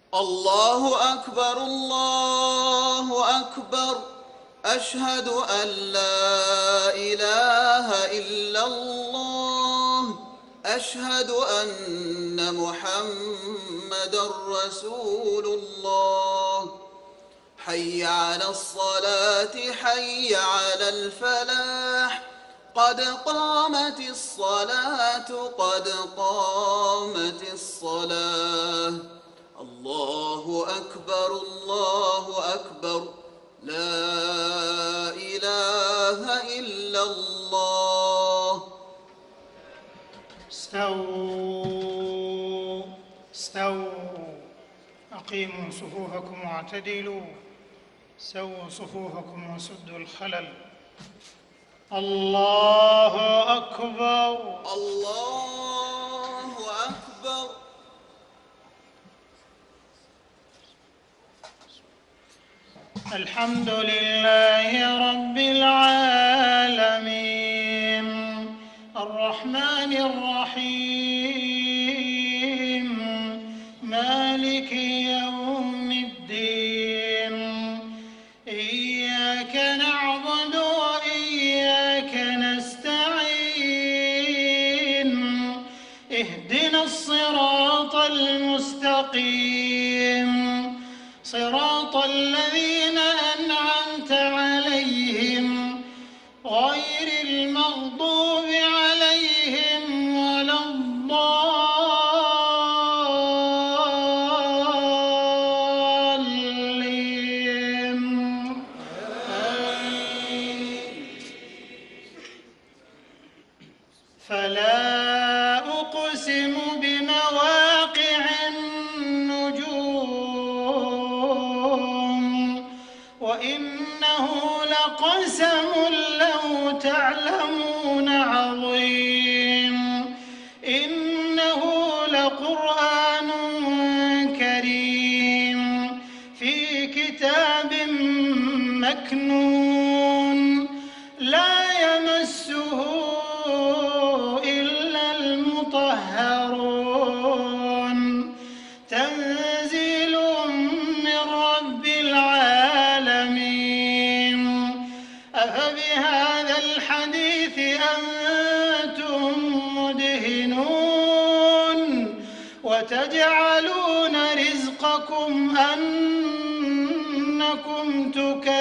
الله أكبر الله أكبر. أشهد أن لا إله إلا الله. أشهد أن محمدًا رسول الله. حي على الصلاة حي على الفلاح. قد قامت الصلاة قد قامت الصلاة. الله أكبر الله أكبر. لا إله إلا الله. استووا استووا. أقيموا صفوفكم واعتدلوا. سووا صفوفكم وسدوا الخلل. الله أكبر الله أكبر. الحمد لله رب العالمين الرحمن الرحيم مالك يوم الدين إياك نعبد وإياك نستعين اهدنا الصراط المستقيم صراط الذين أنعمت عليهم غير المغضوب عليهم ولا الضالين. فلا أقسم بمواقع النجوم وإنه لقسم لو تعلمون عظيم إنه لقرآن كريم في كتاب مكنون لا يمسه إلا المطهرون تنزيل من رب العالمين. أفبهذا الحديث أنتم مدهنون وتجعلون رزقكم أنكم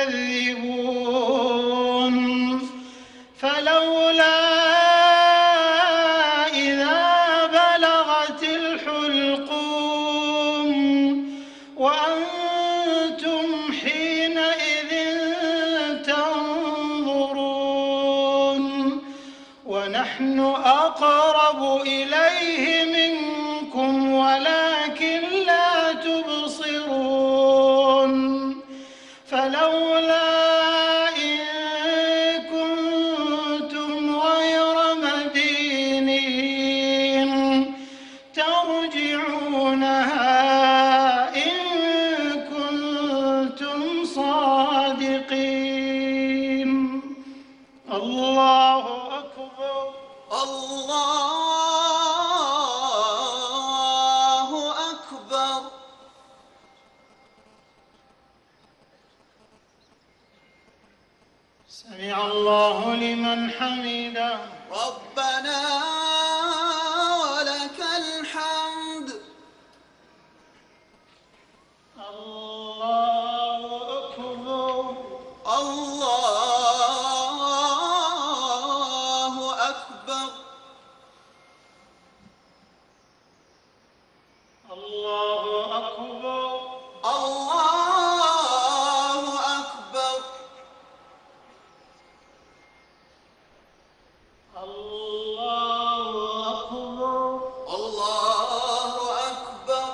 تكذبون. فلولا إذا بلغت الحلقوم وأنتم حينئذ تنظرون ونحن أقرب إليه منكم ولكن لا تبصرون. فلولا إن كنتم غير مدينين ترجعونها إن كنتم صادقين. الله أكبر الله أكبر. سمع الله لمن حمده. ربنا ولك الحمد. الله أكبر الله أكبر. الله أكبر الله أكبر. الله أكبر الله أكبر.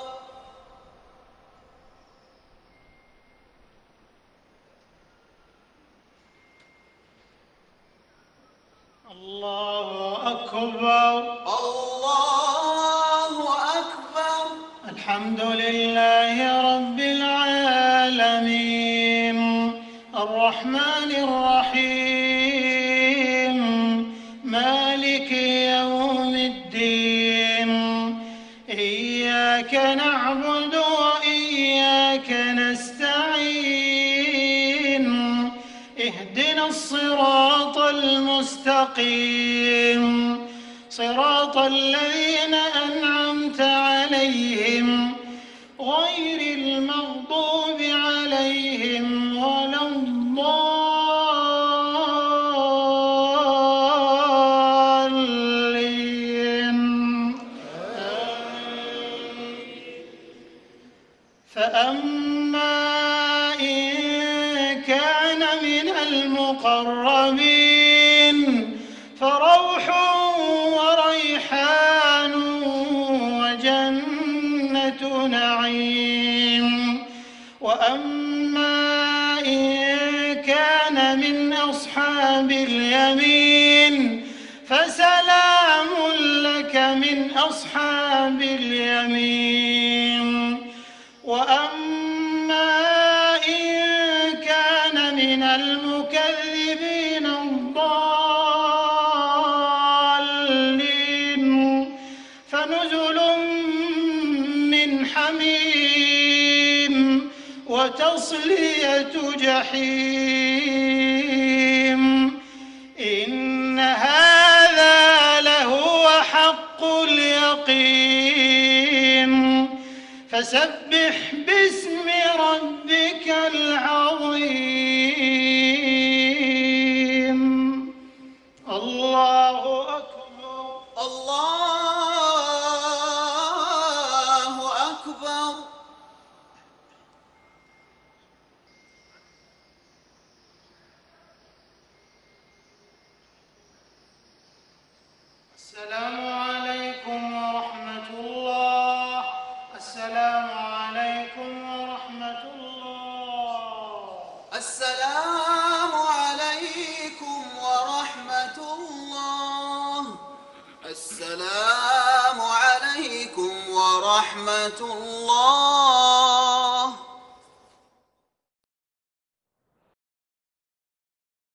الله أكبر. الله أكبر. الحمد لله رب العالمين الرحمن الرحيم مالك يوم الدين إياك نعبد وإياك مستقيم صراط الذين أنعمت عليهم غير المغضوب عليهم ولا الضالين. فأما إن كان من المقربين فروح وريحان وجنة نعيم. وأما إن كان من أصحاب اليمين فسلام لك من أصحاب اليمين. وأما إن كان من المكذبين الضالين فنزل من حميم وتصلية جحيم. إن هذا لهو حق اليقين. فسبح باسم ربك العظيم. الله أكبر. الله أكبر. السلام عليكم ورحمة الله. السلام عليكم ورحمة الله. السلام عليكم ورحمة الله. السلام عليكم ورحمة الله.